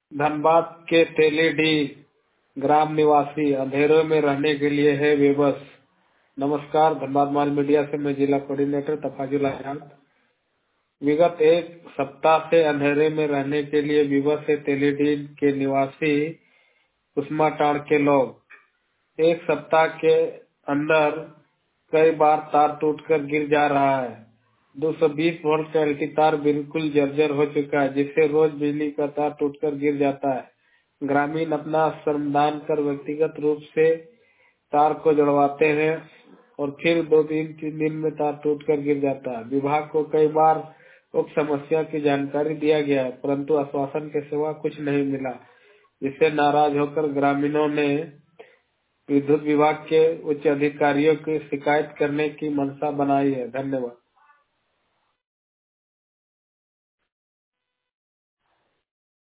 धनबाद के तेलीडीह ग्राम निवासी अंधेरों में रहने के लिए है बेबस। नमस्कार, धनबाद माल मीडिया से मैं जिला कोऑर्डिनेटर तफाजुल आजाद। विगत एक सप्ताह से अंधेरे में रहने के लिए विवश है तेलीडीह के निवासी उस्माटाड़ के लोग। एक सप्ताह के अंदर कई बार तार टूटकर गिर जा रहा है। 220 वोल्ट का एलटी तार बिल्कुल जर्जर हो चुका है, जिससे रोज बिजली का तार टूटकर गिर जाता है। ग्रामीण अपना श्रमदान कर व्यक्तिगत रूप से तार को जुड़वाते हैं और फिर 2-3 दिन में तार टूटकर गिर जाता है। विभाग को कई बार उक्त समस्या की जानकारी दिया गया है, परंतु आश्वासन के सिवा कुछ नहीं मिला, जिससे नाराज होकर ग्रामीणों ने विद्युत विभाग के उच्च अधिकारियों की शिकायत करने की मंशा बनाई है। धन्यवाद।